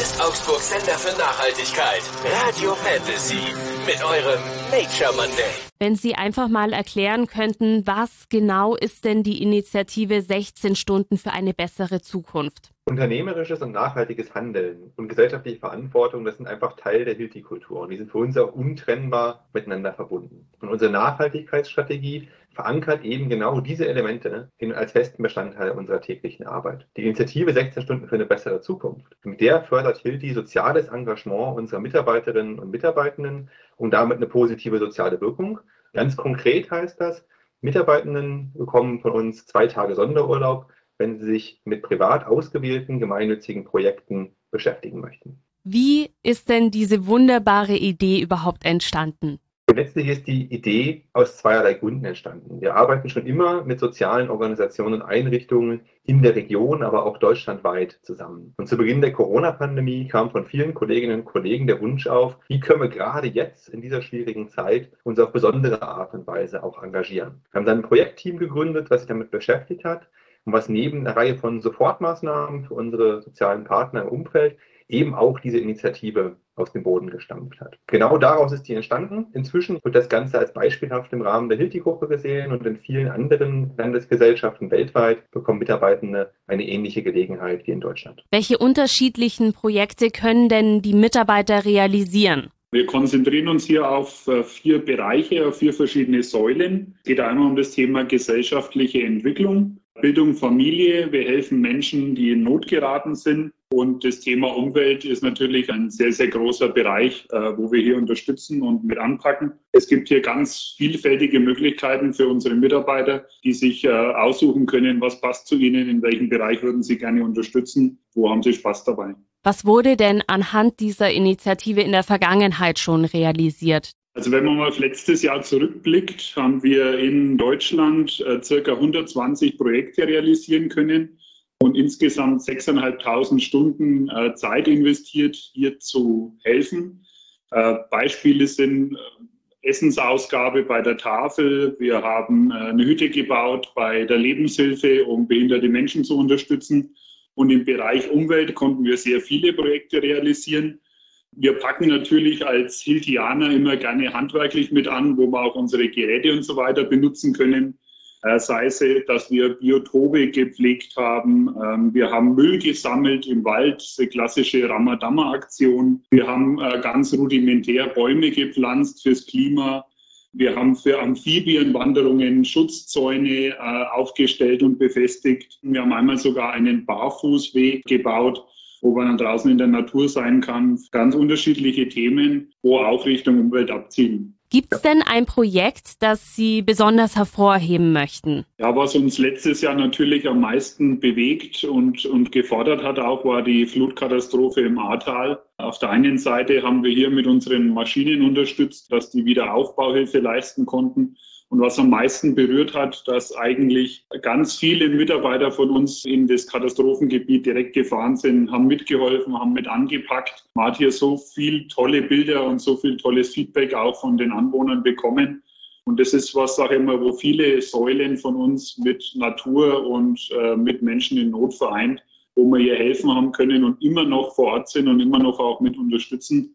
ist Augsburgs Sender für Nachhaltigkeit. Radio Fantasy mit eurem Nature Monday. Wenn Sie einfach mal erklären könnten, was genau ist denn die Initiative 16 Stunden für eine bessere Zukunft? Unternehmerisches und nachhaltiges Handeln und gesellschaftliche Verantwortung, das sind einfach Teil der Hilti-Kultur und die sind für uns auch untrennbar miteinander verbunden. Und unsere Nachhaltigkeitsstrategie verankert eben genau diese Elemente als festen Bestandteil unserer täglichen Arbeit. Die Initiative 16 Stunden für eine bessere Zukunft, mit der fördert Hilti soziales Engagement unserer Mitarbeiterinnen und Mitarbeitenden und damit eine positive soziale Wirkung. Ganz konkret heißt das, Mitarbeitenden bekommen von uns 2 Tage Sonderurlaub, wenn sie sich mit privat ausgewählten gemeinnützigen Projekten beschäftigen möchten. Wie ist denn diese wunderbare Idee überhaupt entstanden? Letztlich ist die Idee aus zweierlei Gründen entstanden. Wir arbeiten schon immer mit sozialen Organisationen und Einrichtungen in der Region, aber auch deutschlandweit zusammen. Und zu Beginn der Corona-Pandemie kam von vielen Kolleginnen und Kollegen der Wunsch auf, wie können wir gerade jetzt in dieser schwierigen Zeit uns auf besondere Art und Weise auch engagieren. Wir haben dann ein Projektteam gegründet, was sich damit beschäftigt hat und was neben einer Reihe von Sofortmaßnahmen für unsere sozialen Partner im Umfeld eben auch diese Initiative aus dem Boden gestampft hat. Genau daraus ist die entstanden. Inzwischen wird das Ganze als beispielhaft im Rahmen der Hilti-Gruppe gesehen und in vielen anderen Landesgesellschaften weltweit bekommen Mitarbeitende eine ähnliche Gelegenheit wie in Deutschland. Welche unterschiedlichen Projekte können denn die Mitarbeiter realisieren? Wir konzentrieren uns hier auf 4 Bereiche, auf 4 verschiedene Säulen. Es geht einmal um das Thema gesellschaftliche Entwicklung, Bildung, Familie. Wir helfen Menschen, die in Not geraten sind. Und das Thema Umwelt ist natürlich ein sehr, sehr großer Bereich, wo wir hier unterstützen und mit anpacken. Es gibt hier ganz vielfältige Möglichkeiten für unsere Mitarbeiter, die sich aussuchen können, was passt zu ihnen, in welchem Bereich würden sie gerne unterstützen, wo haben sie Spaß dabei. Was wurde denn anhand dieser Initiative in der Vergangenheit schon realisiert? Also wenn man mal auf letztes Jahr zurückblickt, haben wir in Deutschland circa 120 Projekte realisieren können und insgesamt 6.500 Stunden Zeit investiert, hier zu helfen. Beispiele sind Essensausgabe bei der Tafel. Wir haben eine Hütte gebaut bei der Lebenshilfe, um behinderte Menschen zu unterstützen. Und im Bereich Umwelt konnten wir sehr viele Projekte realisieren. Wir packen natürlich als Hiltianer immer gerne handwerklich mit an, wo wir auch unsere Geräte und so weiter benutzen können. Sei es, dass wir Biotope gepflegt haben. Wir haben Müll gesammelt im Wald, eine klassische Ramadama-Aktion. Wir haben ganz rudimentär Bäume gepflanzt fürs Klima. Wir haben für Amphibienwanderungen Schutzzäune aufgestellt und befestigt. Wir haben einmal sogar einen Barfußweg gebaut, wo man dann draußen in der Natur sein kann. Ganz unterschiedliche Themen, wo auch Richtung Umwelt abzielen. Gibt es denn ein Projekt, das Sie besonders hervorheben möchten? Ja, was uns letztes Jahr natürlich am meisten bewegt und gefordert hat auch, war die Flutkatastrophe im Ahrtal. Auf der einen Seite haben wir hier mit unseren Maschinen unterstützt, dass die Wiederaufbauhilfe leisten konnten. Und was am meisten berührt hat, dass eigentlich ganz viele Mitarbeiter von uns in das Katastrophengebiet direkt gefahren sind, haben mitgeholfen, haben mit angepackt. Man hat hier so viel tolle Bilder und so viel tolles Feedback auch von den Anwohnern bekommen. Und das ist was, sage ich mal, wo viele Säulen von uns mit Natur und mit Menschen in Not vereint, wo wir hier helfen haben können und immer noch vor Ort sind und immer noch auch mit unterstützen.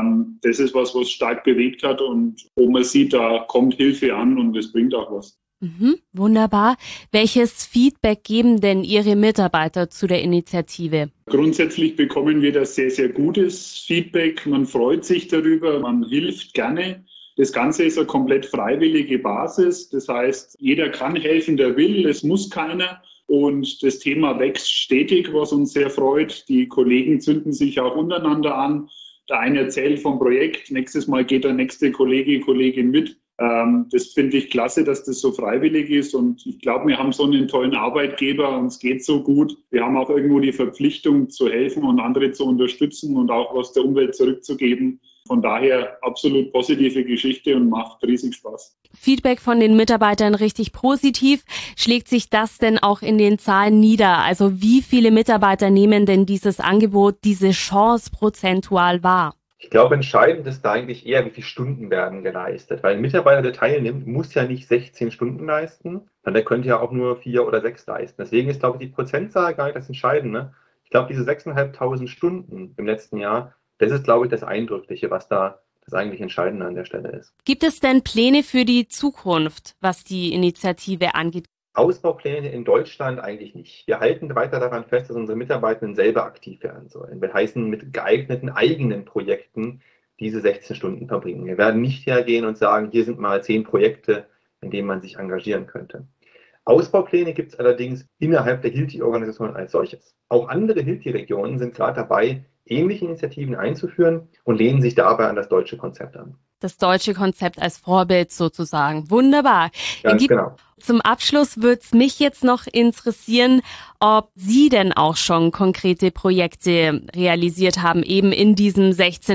Das ist was stark bewegt hat und wo man sieht, da kommt Hilfe an und es bringt auch was. Wunderbar. Welches Feedback geben denn Ihre Mitarbeiter zu der Initiative? Grundsätzlich bekommen wir da sehr, sehr gutes Feedback. Man freut sich darüber, man hilft gerne. Das Ganze ist eine komplett freiwillige Basis. Das heißt, jeder kann helfen, der will. Es muss keiner. Und das Thema wächst stetig, was uns sehr freut. Die Kollegen zünden sich auch untereinander an. Der eine erzählt vom Projekt, nächstes Mal geht der nächste Kollegin mit. Das finde ich klasse, dass das so freiwillig ist und ich glaube, wir haben so einen tollen Arbeitgeber und es geht so gut. Wir haben auch irgendwo die Verpflichtung zu helfen und andere zu unterstützen und auch was der Umwelt zurückzugeben. Von daher absolut positive Geschichte und macht riesig Spaß. Feedback von den Mitarbeitern richtig positiv. Schlägt sich das denn auch in den Zahlen nieder? Also wie viele Mitarbeiter nehmen denn dieses Angebot, diese Chance prozentual wahr? Ich glaube, entscheidend ist da eigentlich eher, wie viele Stunden werden geleistet. Weil ein Mitarbeiter, der teilnimmt, muss ja nicht 16 Stunden leisten, sondern der könnte ja auch nur 4 oder 6 leisten. Deswegen ist, glaube ich, die Prozentzahl gar nicht das Entscheidende. Ich glaube, diese 6.500 Stunden im letzten Jahr, das ist, glaube ich, das Eindrückliche, was da das eigentlich Entscheidende an der Stelle ist. Gibt es denn Pläne für die Zukunft, was die Initiative angeht? Ausbaupläne in Deutschland eigentlich nicht. Wir halten weiter daran fest, dass unsere Mitarbeitenden selber aktiv werden sollen. Wir heißen mit geeigneten eigenen Projekten diese 16 Stunden verbringen. Wir werden nicht hergehen und sagen, hier sind mal 10 Projekte, in denen man sich engagieren könnte. Ausbaupläne gibt es allerdings innerhalb der Hilti-Organisation als solches. Auch andere Hilti-Regionen sind gerade dabei, ähnliche Initiativen einzuführen und lehnen sich dabei an das deutsche Konzept an. Das deutsche Konzept als Vorbild sozusagen. Wunderbar. Ganz genau. Zum Abschluss würde es mich jetzt noch interessieren, ob Sie denn auch schon konkrete Projekte realisiert haben, eben in diesem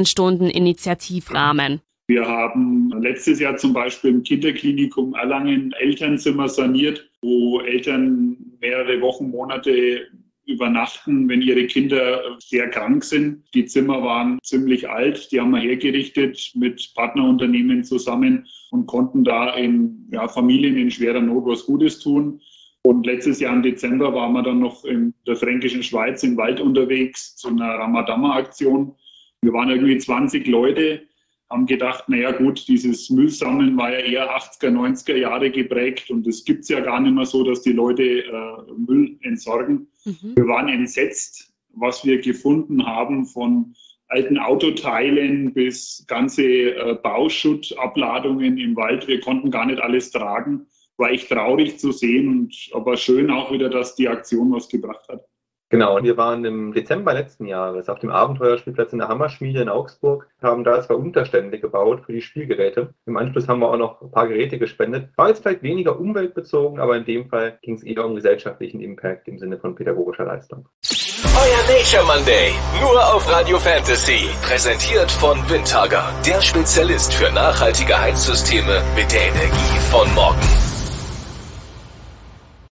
16-Stunden-Initiativrahmen. Wir haben letztes Jahr zum Beispiel im Kinderklinikum Erlangen Elternzimmer saniert, wo Eltern mehrere Wochen, Monate übernachten, wenn ihre Kinder sehr krank sind. Die Zimmer waren ziemlich alt, die haben wir hergerichtet mit Partnerunternehmen zusammen und konnten da Familien in schwerer Not was Gutes tun. Und letztes Jahr im Dezember waren wir dann noch in der Fränkischen Schweiz im Wald unterwegs zu einer Ramadama-Aktion. Wir waren irgendwie 20 Leute, haben gedacht, naja gut, dieses Müllsammeln war ja eher 80er, 90er Jahre geprägt und es gibt es ja gar nicht mehr so, dass die Leute Müll entsorgen. Wir waren entsetzt, was wir gefunden haben, von alten Autoteilen bis ganze Bauschuttabladungen im Wald. Wir konnten gar nicht alles tragen. War echt traurig zu sehen, aber schön auch wieder, dass die Aktion was gebracht hat. Genau, und wir waren im Dezember letzten Jahres auf dem Abenteuerspielplatz in der Hammerschmiede in Augsburg, haben da 2 Unterstände gebaut für die Spielgeräte. Im Anschluss haben wir auch noch ein paar Geräte gespendet. War jetzt vielleicht weniger umweltbezogen, aber in dem Fall ging es eher um gesellschaftlichen Impact im Sinne von pädagogischer Leistung. Euer Nature Monday, nur auf Radio Fantasy. Präsentiert von Windhager, der Spezialist für nachhaltige Heizsysteme mit der Energie von morgen.